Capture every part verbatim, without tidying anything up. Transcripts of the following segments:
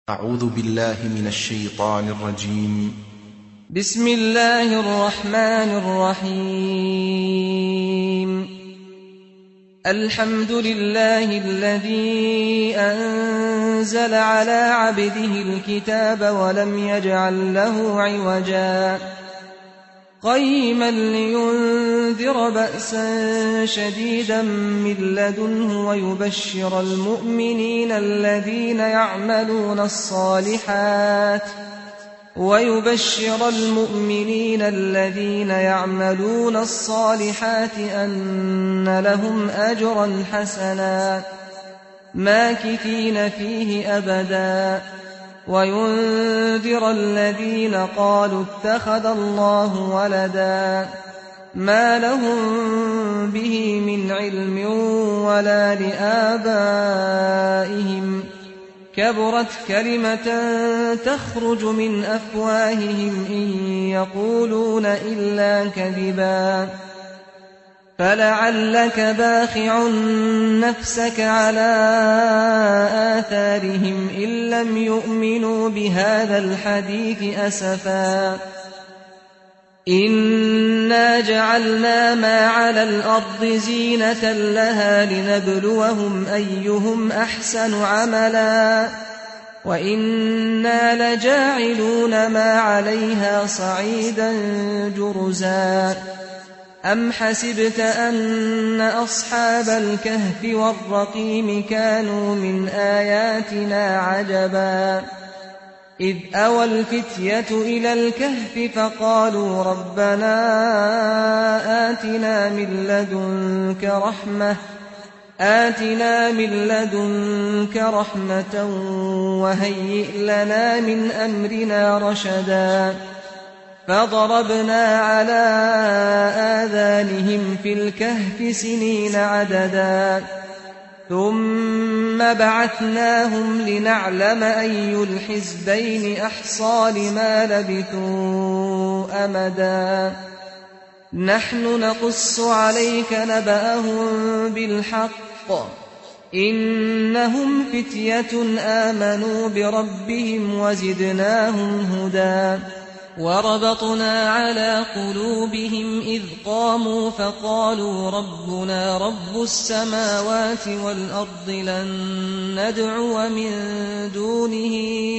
أعوذ بالله من الشيطان الرجيم. بسم الله الرحمن الرحيم. الحمد لله الذي أنزل على عبده الكتاب ولم يجعل له عوجا قيما لينذر بأسا شديدا من لدنه ويبشر المؤمنين الذين يعملون الصالحات ويبشر المؤمنين الذين يعملون الصالحات أن لهم أجرا حسنا ماكثين فيه أبدا وينذر الذين قالوا اتخذ الله ولدا ما لهم به من علم ولا لآبائهم كبرت كلمة تخرج من أفواههم إن يقولون إلا كذبا فلعلك باخع نفسك على آثارهم إن لم يؤمنوا بهذا الحديث أسفا إنا جعلنا ما على الأرض زينة لها لنبلوهم أيهم أحسن عملا وإنا لجاعلون ما عليها صعيدا جرزا أم حسبت أن أصحاب الكهف والرقيم كانوا من آياتنا عجبا إذ أوى الفتية إلى الكهف فقالوا ربنا آتنا من لدنك رحمة آتنا من لدنك رحمة وهيئ لنا من أمرنا رشدا فضربنا على آذانهم في الكهف سنين عددا ثم بعثناهم لنعلم أي الحزبين أحصى لما لبثوا أمدا نحن نقص عليك نبأهم بالحق إنهم فتية آمنوا بربهم وزدناهم هدى وربطنا على قلوبهم إذ قاموا فقالوا ربنا رب السماوات والأرض لن ندعو من دونه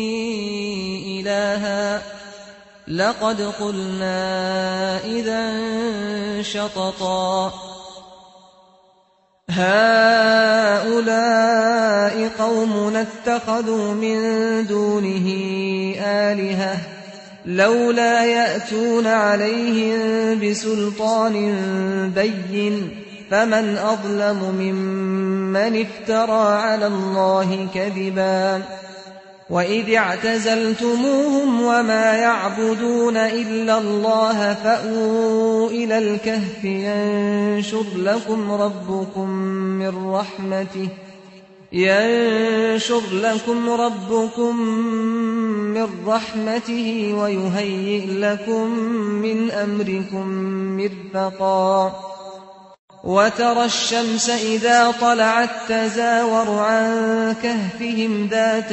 إلها لقد قلنا إذا شططا هؤلاء قومنا اتخذوا من دونه آلهة لولا يأتون عليهم بسلطان بين فمن أظلم ممن افترى على الله كذبا وإذ اعتزلتموهم وما يعبدون إلا الله فأووا إلى الكهف ينشر لكم ربكم من رحمته ينشر لكم ربكم من رحمته ويهيئ لكم من أمركم مرفقا وترى الشمس إذا طلعت تزاور عن كهفهم ذات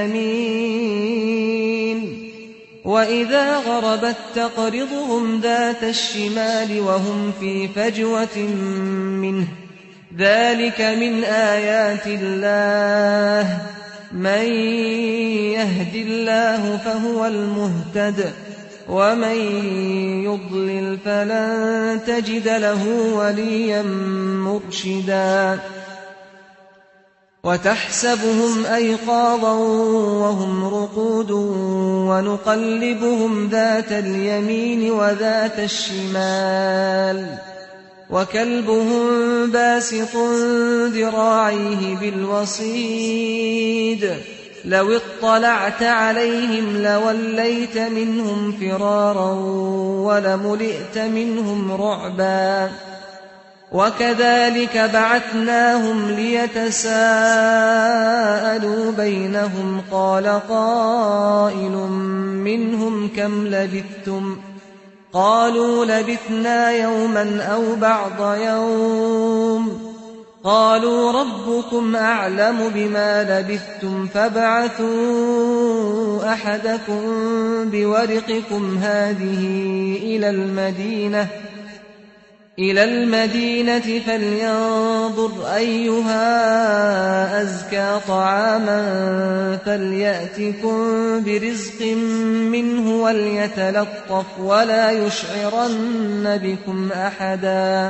اليمين وإذا غربت تقرضهم ذات الشمال وهم في فجوة منه ذلك من آيات الله من يهد الله فهو المهتد ومن يضلل فلن تجد له وليا مرشدا وتحسبهم أيقاظا وهم رقود ونقلبهم ذات اليمين وذات الشمال وكلبهم باسط ذراعيه بالوصيد لو اطلعت عليهم لوليت منهم فرارا ولملئت منهم رعبا وكذلك بعثناهم ليتساءلوا بينهم قال قائل منهم كم لبثتم قالوا لبثنا يوما أو بعض يوم قالوا ربكم أعلم بما لبثتم فابعثوا أحدكم بورقكم هذه إلى المدينة إلى المدينة فلينظر أيها أزكى طعاما فليأتكم برزق منه وليتلطف ولا يشعرن بكم أحدا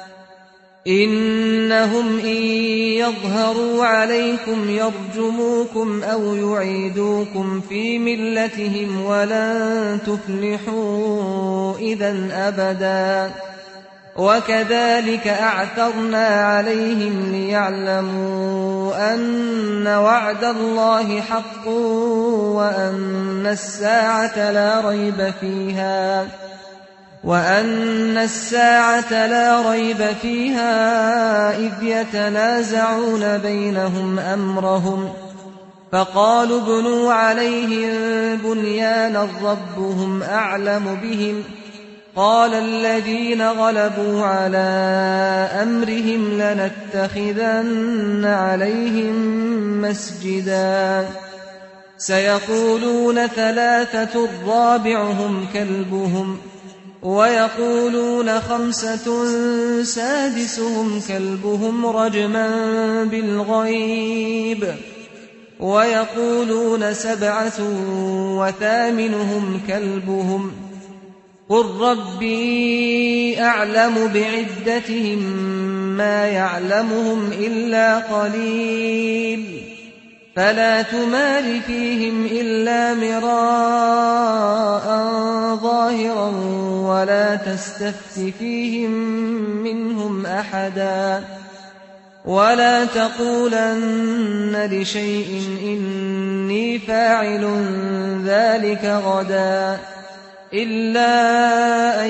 إنهم إن يظهروا عليكم يرجموكم أو يعيدوكم في ملتهم ولن تفلحوا إذا أبدا وكذلك أعثرنا عليهم ليعلموا أن وعد الله حق وأن الساعة لا ريب فيها وأن الساعة لا ريب فيها إذ يتنازعون بينهم أمرهم فقالوا ابنوا عليهم بنيانا ربهم أعلم بهم قال الذين غلبوا على أمرهم لنتخذن عليهم مسجدا سيقولون ثلاثة رابعهم كلبهم ويقولون خمسة سادسهم كلبهم رجما بالغيب ويقولون سبعة وثامنهم كلبهم قل ربي أعلم بعدتهم ما يعلمهم إلا قليل فلا تمار فيهم إلا مراء ظاهرا ولا تستفت فيهم منهم أحدا ولا تقولن لشيء إني فاعل ذلك غدا إلا أن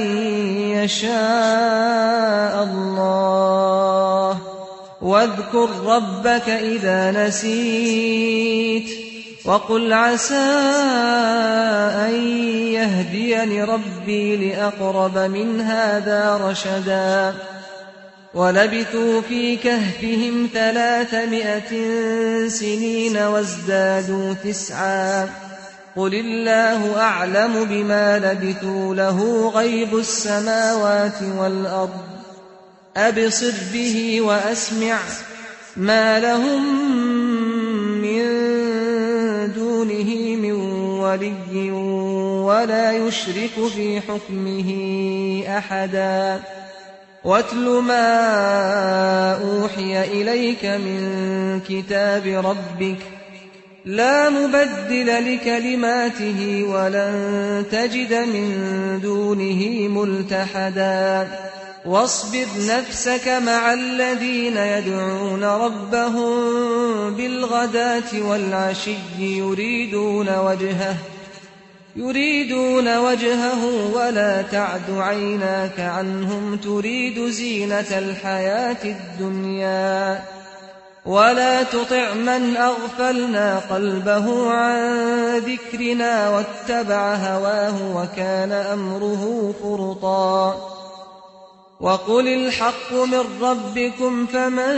يشاء الله واذكر ربك إذا نسيت وقل عسى أن يهديني ربي لأقرب من هذا رشدا ولبثوا في كهفهم ثلاثمائة سنين وازدادوا تسعا قل الله أعلم بما لبثوا له غيب السماوات والأرض أبصر به وأسمع ما لهم من دونه من ولي ولا يشرك في حكمه أحدا واتل ما أوحي إليك من كتاب ربك لا مبدل لكلماته ولن تجد من دونه ملتحدا واصبر نفسك مع الذين يدعون ربهم بالغداة والعشي يريدون وجهه يريدون وجهه ولا تعد عيناك عنهم تريد زينة الحياة الدنيا ولا تطع من أغفلنا قلبه عن ذكرنا واتبع هواه وكان أمره فرطا وقل الحق من ربكم فمن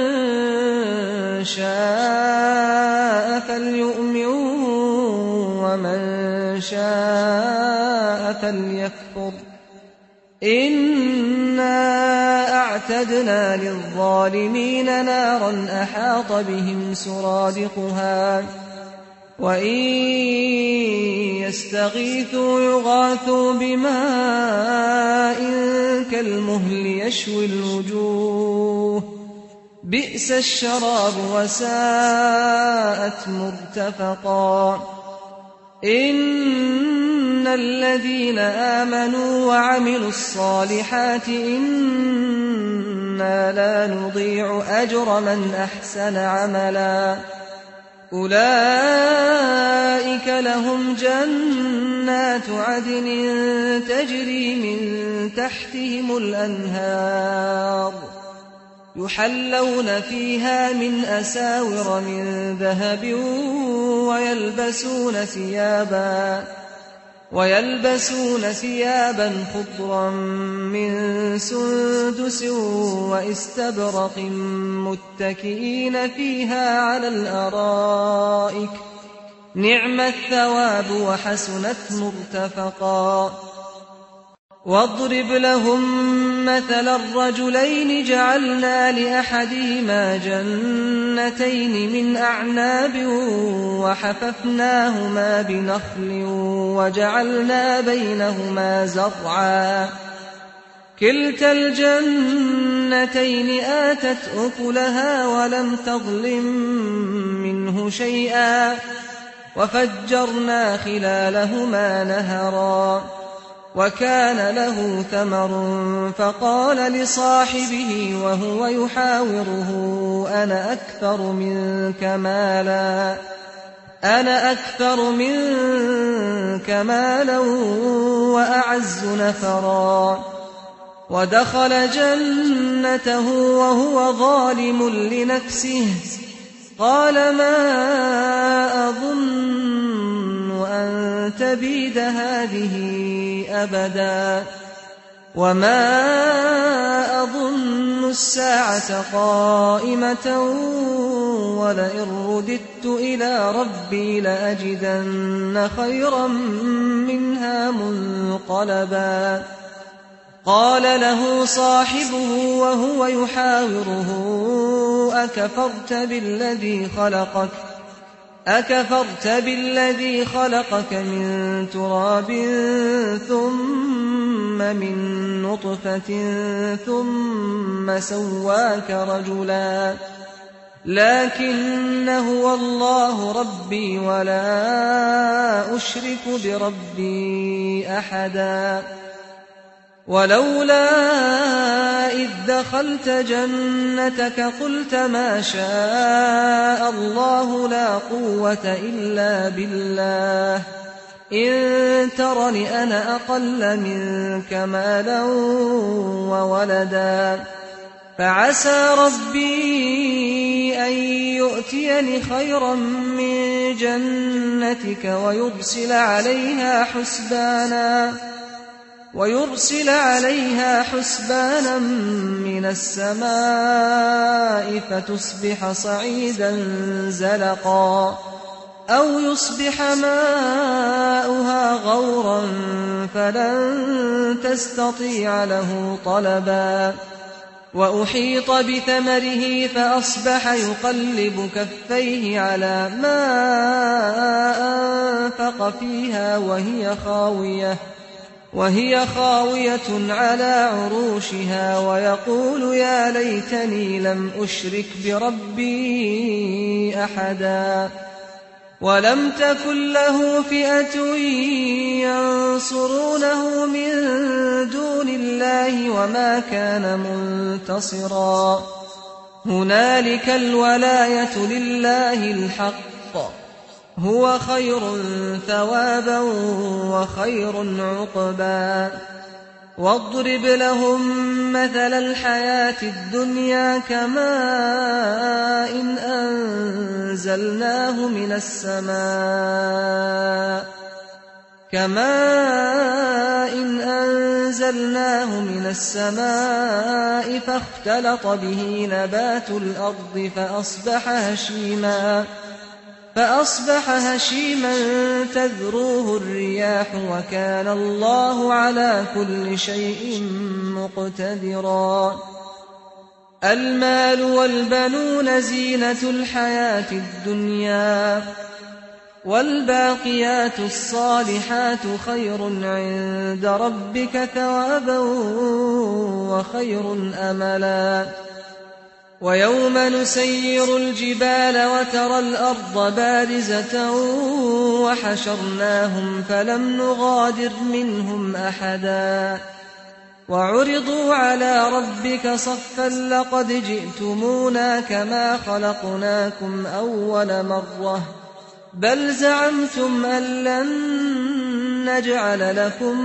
شاء فليؤمن ومن شاء فليكفر إنا أعتدنا للظالمين نارا أحاط بهم سرادقها وإن يستغيثوا يغاثوا بماء كالمهل يشوي الوجوه بئس الشراب وساءت مرتفقا إن الذين آمنوا وعملوا الصالحات إنا لا نضيع أجر من أحسن عملا أولئك لهم جنات عدن تجري من تحتهم الأنهار يحلون فيها من أساور من ذهب ويلبسون ثيابا ويلبسون ثيابا خضرا من سندس واستبرق متكئين فيها على الأرائك نعم الثواب وحسنت مرتفقا واضرب لهم مثل الرجلين جعلنا لأحدهما جنتين من أعناب وحففناهما بنخل وجعلنا بينهما زرعا كلتا الجنتين آتت أكلها ولم تظلم منه شيئا وفجرنا خلالهما نهرا وكان له ثمر فقال لصاحبه وهو يحاوره أنا أكثر منك مالا أنا أكثر منك مالا وأعز نفرا ودخل جنته وهو ظالم لنفسه قال ما أظن أن تبيد هذه أبدا وما أظن الساعة قائمة ولئن رددت إلى ربي لأجدن خيرا منها منقلبا قال له صاحبه وهو يحاوره أكفرت بالذي خلقك أكفرت بالذي خلقك من تراب ثم من نطفة ثم سواك رجلا لكن هو الله ربي ولا أشرك بربي أحدا ولولا إذ دخلت جنتك قلت ما شاء الله لا قوة إلا بالله إن ترني أنا أقل منك مالا وولدا فعسى ربي أن يؤتيني خيرا من جنتك ويرسل عليها حسبانا ويرسل عليها حسبانا من السماء فتصبح صعيدا زلقا أو يصبح ماؤها غورا فلن تستطيع له طلبا وأحيط بثمره فأصبح يقلب كفيه على ما أنفق فيها وهي خاوية وهي خاوية على عروشها ويقول يا ليتني لم أشرك بربي أحدا ولم تكن له فئة ينصرونه من دون الله وما كان منتصرا هنالك الولاية لله الحق هو خير ثوابا وخير عقبا واضرب لهم مثل الحياة الدنيا كماء إن أنزلناه من السماء كماء إن أنزلناه من السماء فاختلط به نبات الأرض فأصبح هشيما فأصبح هشيما تذروه الرياح وكان الله على كل شيء مقتدرا المال والبنون زينة الحياة الدنيا والباقيات الصالحات خير عند ربك ثوابا وخير أملا ويوم نسير الجبال وترى الأرض بارزة وحشرناهم فلم نغادر منهم أحدا وعرضوا على ربك صفا لقد جئتمونا كما خلقناكم أول مرة بل زعمتم أن لن نجعل لكم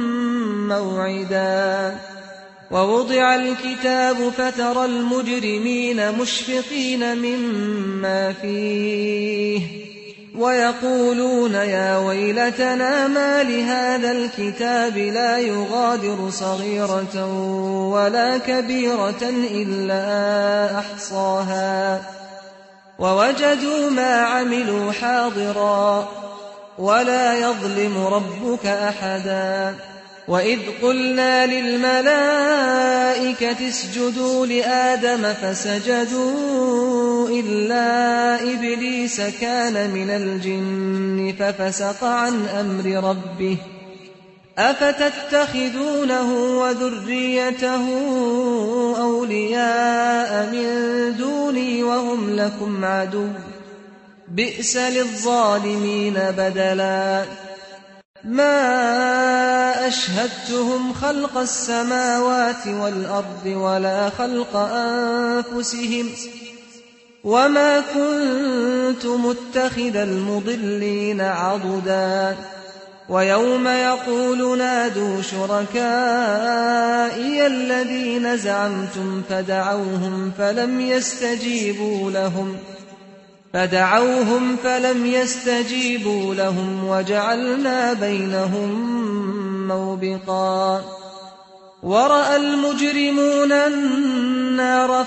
موعدا ووضع الكتاب فترى المجرمين مشفقين مما فيه ويقولون يا ويلتنا ما لهذا الكتاب لا يغادر صغيرة ولا كبيرة إلا أحصاها ووجدوا ما عملوا حاضرا ولا يظلم ربك أحدا وإذ قلنا للملائكة اسجدوا لآدم فسجدوا إلا إبليس كان من الجن ففسق عن أمر ربه أفتتخذونه وذريته أولياء من دوني وهم لكم عدو بئس للظالمين بدلا ما أشهدتهم خلق السماوات والأرض ولا خلق أنفسهم وما كنت متخذ المضلين عضدا ويوم يقول نادوا شركائي الذين زعمتم فدعوهم فلم يستجيبوا لهم فدعوهم فلم يستجيبوا لهم وجعلنا بينهم موبقا ورأى المجرمون النار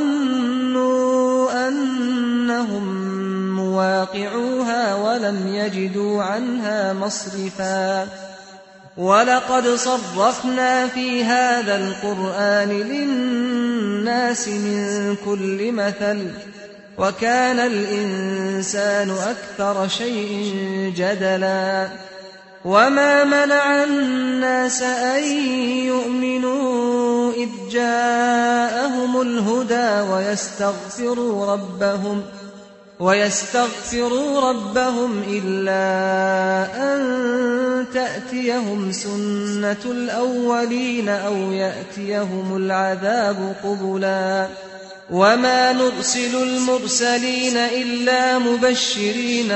فظنوا أنهم مواقعوها ولم يجدوا عنها مصرفا ولقد صرفنا في هذا القرآن للناس من كل مثل وكان الإنسان أكثر شيء جدلا وما منع الناس أن يؤمنوا إذ جاءهم الهدى ويستغفروا ربهم ويستغفروا ربهم إلا أن تأتيهم سنة الأولين أو يأتيهم العذاب قبلا وما نرسل المرسلين إلا مبشرين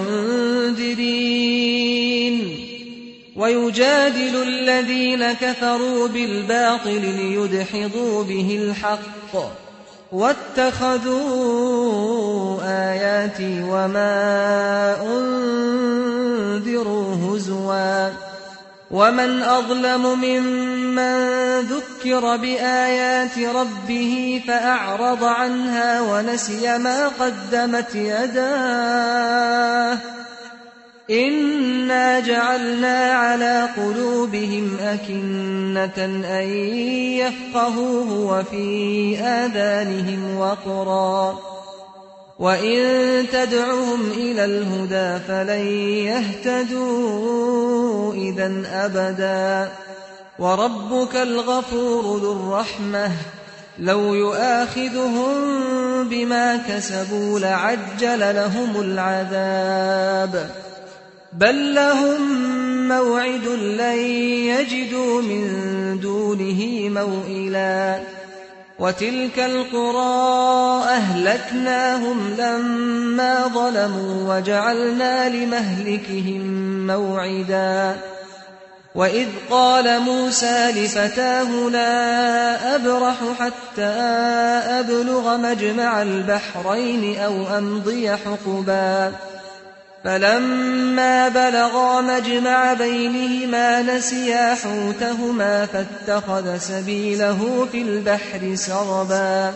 ومنذرين ويجادل الذين كفروا بالباطل ليدحضوا به الحق واتخذوا آياتي وما أنذروا هزوا ومن أظلم ممن ذكر بآيات ربه فأعرض عنها ونسي ما قدمت يداه إنا جعلنا على قلوبهم أكنة أن يفقهوه وفي آذانهم وقرا وإن تدعهم إلى الهدى فلن يهتدوا إذا أبدا وربك الغفور ذو الرحمة لو يؤاخذهم بما كسبوا لعجل لهم العذاب بل لهم موعد لن يجدوا من دونه موئلا وتلك القرى أهلكناهم لما ظلموا وجعلنا لمهلكهم موعدا وإذ قال موسى لفتاه لا أبرح حتى أبلغ مجمع البحرين أو أمضي حقبا فلما بلغا مجمع بينهما نسيا حوتهما فاتخذ سبيله في البحر سربا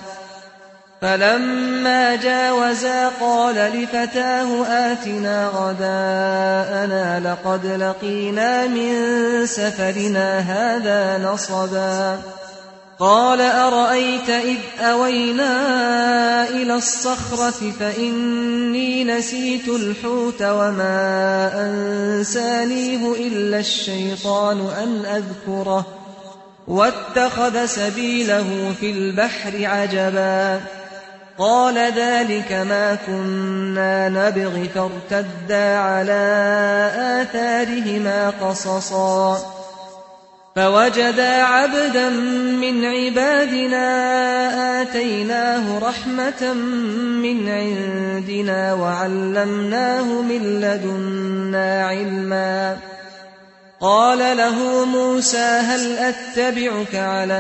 فلما جاوزا قال لفتاه آتنا غداءنا لقد لقينا من سفرنا هذا نصبا قال أرأيت إذ أوينا إلى الصخرة فإني نسيت الحوت وما أنسانيه إلا الشيطان أن أذكره واتخذ سبيله في البحر عجبا قال ذلك ما كنا نبغي فارتدا على آثارهما قصصا فوجدا عبدا من عبادنا آتيناه رحمة من عندنا وعلمناه من لدنا علما قال له موسى هل أتبعك على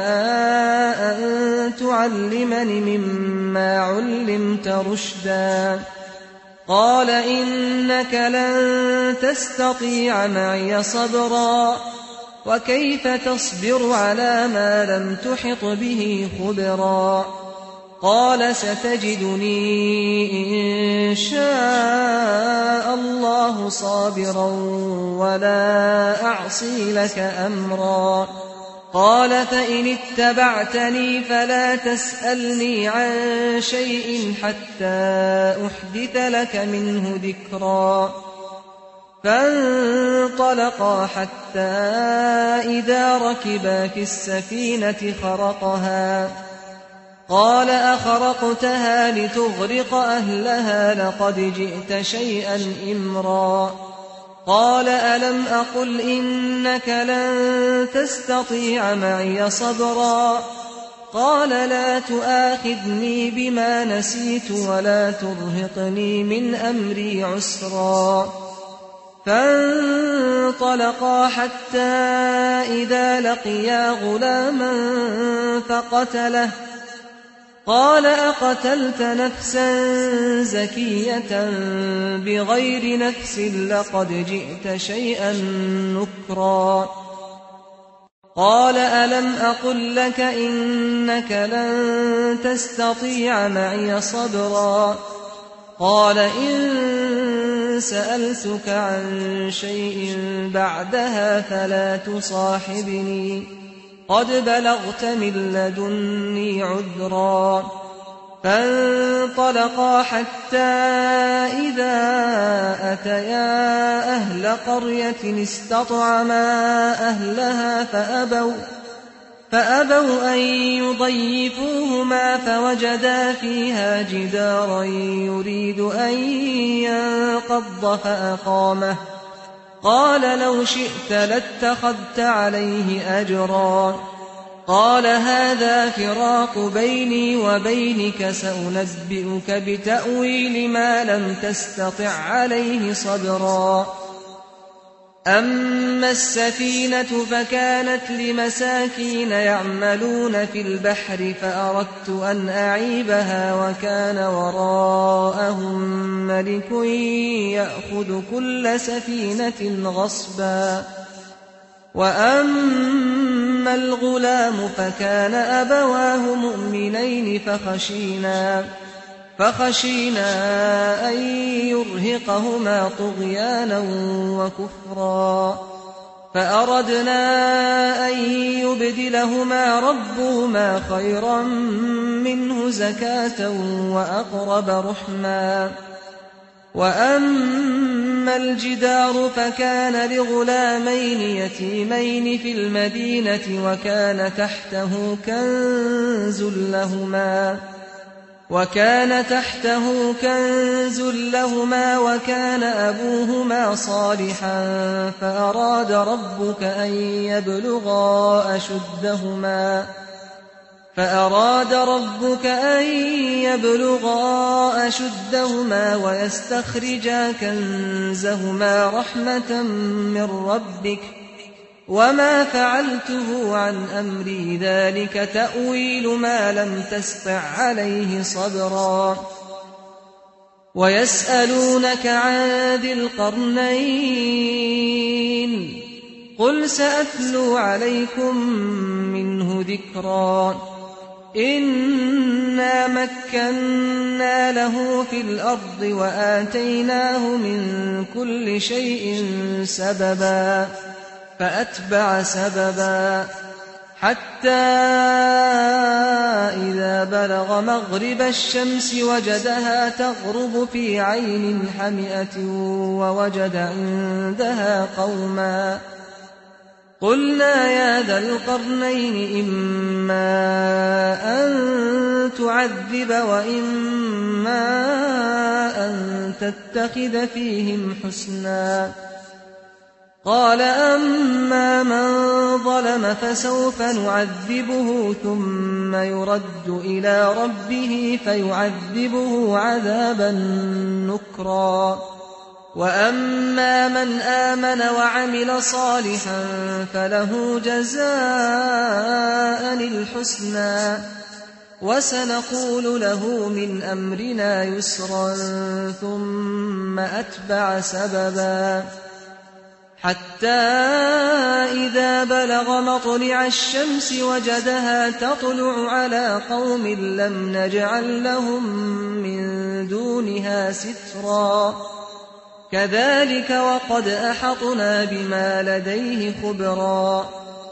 أن تعلمني مما علمت رشدا قال إنك لن تستطيع معي صبرا وكيف تصبر على ما لم تحط به خبرا قال ستجدني إن شاء الله صابرا ولا أعصي لك أمرا قال فإن اتبعتني فلا تسألني عن شيء حتى أحدث لك منه ذكرا فانطلقا حتى إذا ركبا في السفينة خرقها قال أخرقتها لتغرق أهلها لقد جئت شيئا إمرا قال ألم أقل إنك لن تستطيع معي صبرا قال لا تؤاخذني بما نسيت ولا ترهقني من أمري عسرا فانطلقا حتى إذا لقيا غلاما فقتله قال أقتلت نفسا زكية بغير نفس لقد جئت شيئا نكرا قال ألم أقل لك إنك لن تستطيع معي صبرا قال إن سألتك عن شيء بعدها فلا تصاحبني قد بلغت من لدني عذرا فانطلقا حتى إذا أتيا أهل قرية استطعما أهلها فأبوا فأبوا أن يضيفوهما فوجدا فيها جدارا يريد أن ينقض فأقامه قال لو شئت لاتخذت عليه أجرا قال هذا فراق بيني وبينك سأنبئك بتأويل ما لم تستطع عليه صبرا أما السفينة فكانت لمساكين يعملون في البحر فأردت أن أعيبها وكان وراءهم ملك يأخذ كل سفينة غصبا وأما الغلام فكان أبواه مؤمنين فخشينا فخشينا أن يرهقهما طغيانا وكفرا فأردنا أن يبدلهما ربهما خيرا منه زكاة وأقرب رحما وأما الجدار فكان لغلامين يتيمين في المدينة وكان تحته كنز لهما وكان تحته كنز لهما وكان أبوهما صالحا فأراد ربك أن يبلغا أشدهما فأراد ربك أن يبلغا أشدهما ويستخرجا كنزهما رحمة من ربك وما فعلته عن أمري ذلك تأويل ما لم تستطع عليه صبرا ويسألونك عن ذي القرنين قل سأتلو عليكم منه ذكرا إنا مكنا له في الأرض وآتيناه من كل شيء سببا فأتبع سببا حتى إذا بلغ مغرب الشمس وجدها تغرب في عين حمئة ووجد عندها قوما قلنا يا ذا القرنين إما أن تعذب وإما أن تتخذ فيهم حسنا قال أما من ظلم فسوف نعذبه ثم يرد إلى ربه فيعذبه عذابا نكرا وأما من آمن وعمل صالحا فله جزاء الحسنى وسنقول له من أمرنا يسرا ثم أتبع سببا حتى إذا بلغ مطلع الشمس وجدها تطلع على قوم لم نجعل لهم من دونها سترا كذلك وقد أحطنا بما لديه خبرا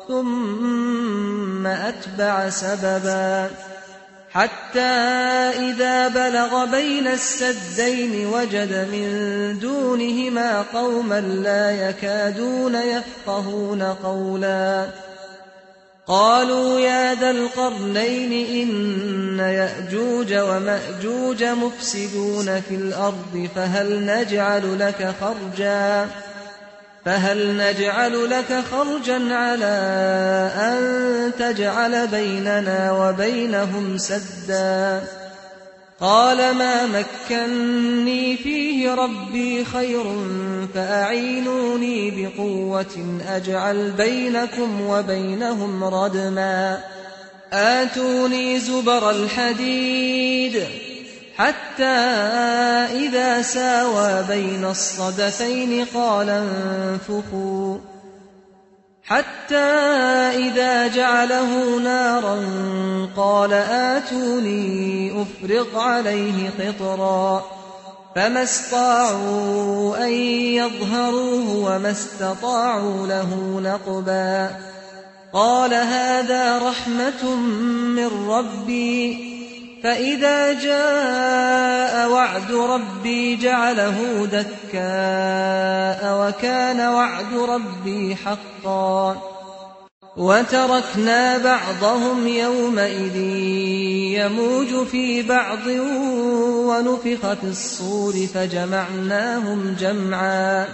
ثم أتبع سببا حتى إذا بلغ بين السدين وجد من دونهما قوما لا يكادون يفقهون قولا قالوا يا ذا القرنين إن يأجوج ومأجوج مفسدون في الأرض فهل نجعل لك خرجا فهل نجعل لك خرجا على أن تجعل بيننا وبينهم سدا قال ما مكني فيه ربي خير فأعينوني بقوة أجعل بينكم وبينهم ردما آتوني زبر الحديد حتى إذا ساوى بين الصدفين قال انفخوا حتى إذا جعله نارا قال آتوني أفرغ عليه قطرا فما استطاعوا أن يظهروه وما استطاعوا له نقبا قال هذا رحمة من ربي فإذا جاء وعد ربي جعله دكاء وكان وعد ربي حقا وتركنا بعضهم يومئذ يموج في بعض ونفخ في الصور فجمعناهم جمعا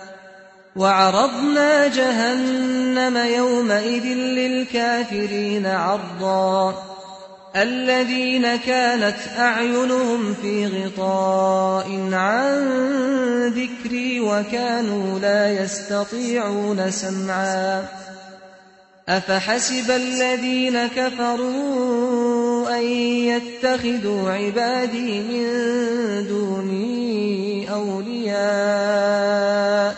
وعرضنا جهنم يومئذ للكافرين عرضا الذين كانت أعينهم في غطاء عن ذكري وكانوا لا يستطيعون سمعا أفحسب الذين كفروا أن يتخذوا عبادي من دوني أولياء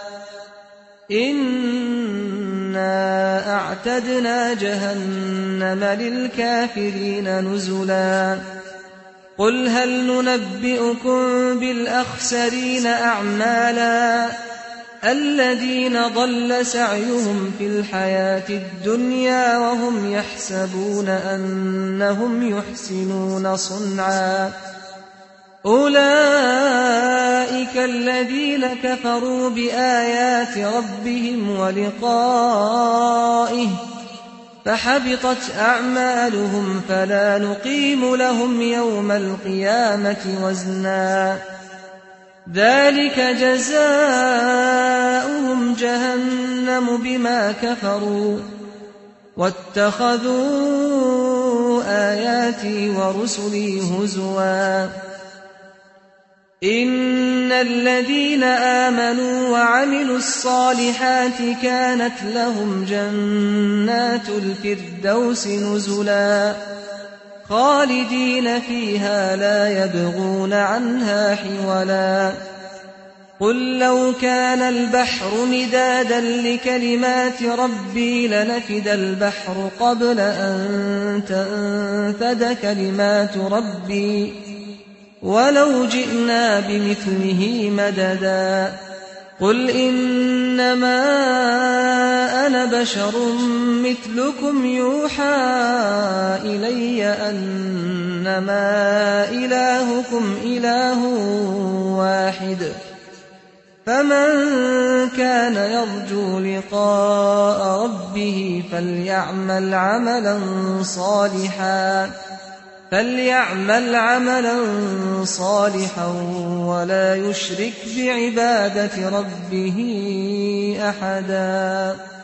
إنا أعتدنا جهنم للكافرين نزلا قل هل ننبئكم بالأخسرين أعمالا الذين ضل سعيهم في الحياة الدنيا وهم يحسبون أنهم يحسنون صنعا أولئك الذين كفروا بآيات ربهم ولقائه فحبطت أعمالهم فلا نقيم لهم يوم القيامة وزنا ذلك جزاؤهم جهنم بما كفروا واتخذوا آياتي ورسلي هزوا إن الذين آمنوا وعملوا الصالحات كانت لهم جنات الفردوس نزلا خالدين فيها لا يبغون عنها حولا قل لو كان البحر مدادا لكلمات ربي لنفد البحر قبل أن تنفد كلمات ربي ولو جئنا بمثله مددا قل إنما أنا بشر مثلكم يوحى إلي أنما إلهكم إله واحد فمن كان يرجو لقاء ربه فليعمل عملا صالحا فليعمل عملا صالحا ولا يشرك بعبادة ربه أحدا.